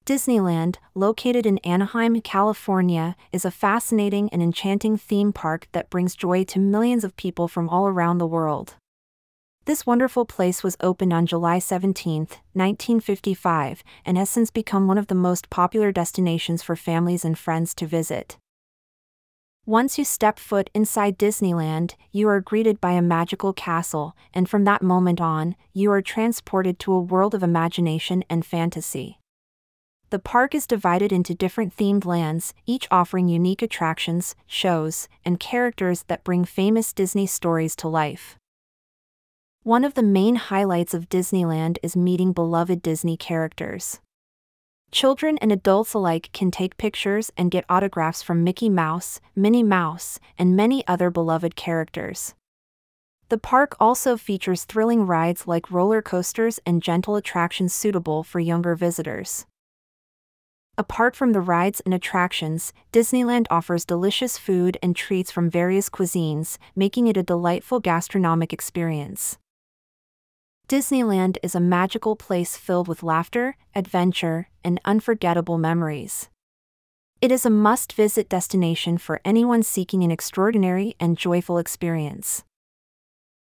Disneyland, located in Anaheim, California, is a fascinating and enchanting theme park that brings joy to millions of people from all around the world. This wonderful place was opened on July 17, 1955, and has since become one of the most popular destinations for families and friends to visit. Once you step foot inside Disneyland, you are greeted by a magical castle, and from that moment on, you are transported to a world of imagination and fantasy. The park is divided into different themed lands, each offering unique attractions, shows, and characters that bring famous Disney stories to life. One of the main highlights of Disneyland is meeting beloved Disney characters. Children and adults alike can take pictures and get autographs from Mickey Mouse, Minnie Mouse, and many other beloved characters. The park also features thrilling rides like roller coasters and gentle attractions suitable for younger visitors. Apart from the rides and attractions, Disneyland offers delicious food and treats from various cuisines, making it a delightful gastronomic experience. Disneyland is a magical place filled with laughter, adventure, and unforgettable memories. It is a must-visit destination for anyone seeking an extraordinary and joyful experience.